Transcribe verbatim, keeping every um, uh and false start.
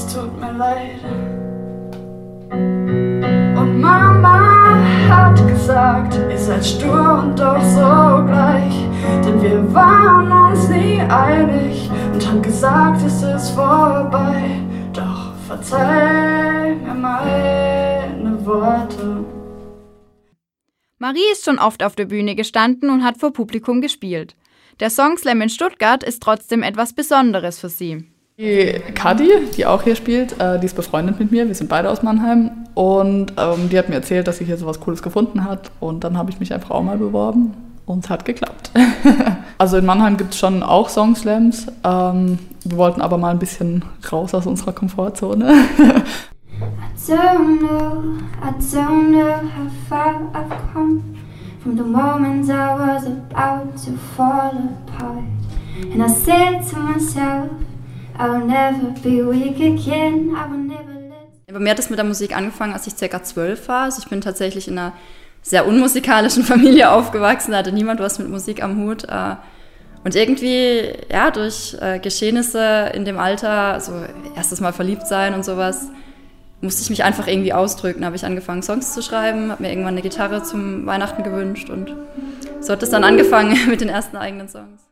es tut mir leid. Und Mama hat gesagt, ihr seid stur und doch so gleich. Denn wir waren uns nie einig und haben gesagt, es ist vorbei. Doch verzeih mir meine Worte. Marie ist schon oft auf der Bühne gestanden und hat vor Publikum gespielt. Der Songslam in Stuttgart ist trotzdem etwas Besonderes für sie. Die Kadi, die auch hier spielt, äh, die ist befreundet mit mir, wir sind beide aus Mannheim und ähm, die hat mir erzählt, dass sie hier so was Cooles gefunden hat und dann habe ich mich einfach auch mal beworben und es hat geklappt. Also in Mannheim gibt es schon auch Songslams, ähm, wir wollten aber mal ein bisschen raus aus unserer Komfortzone. I don't know, I don't know how far I've come from the moment I was about to fall apart. And I said to myself, I will never be weak again, I will never let... Bei mir hat es mit der Musik angefangen, als ich ca. zwölf war. Also ich bin tatsächlich in einer sehr unmusikalischen Familie aufgewachsen, da hatte niemand was mit Musik am Hut. Und irgendwie, ja, durch Geschehnisse in dem Alter, so erstes Mal verliebt sein und sowas, musste ich mich einfach irgendwie ausdrücken. Da habe ich angefangen, Songs zu schreiben, habe mir irgendwann eine Gitarre zum Weihnachten gewünscht und so hat es dann angefangen mit den ersten eigenen Songs.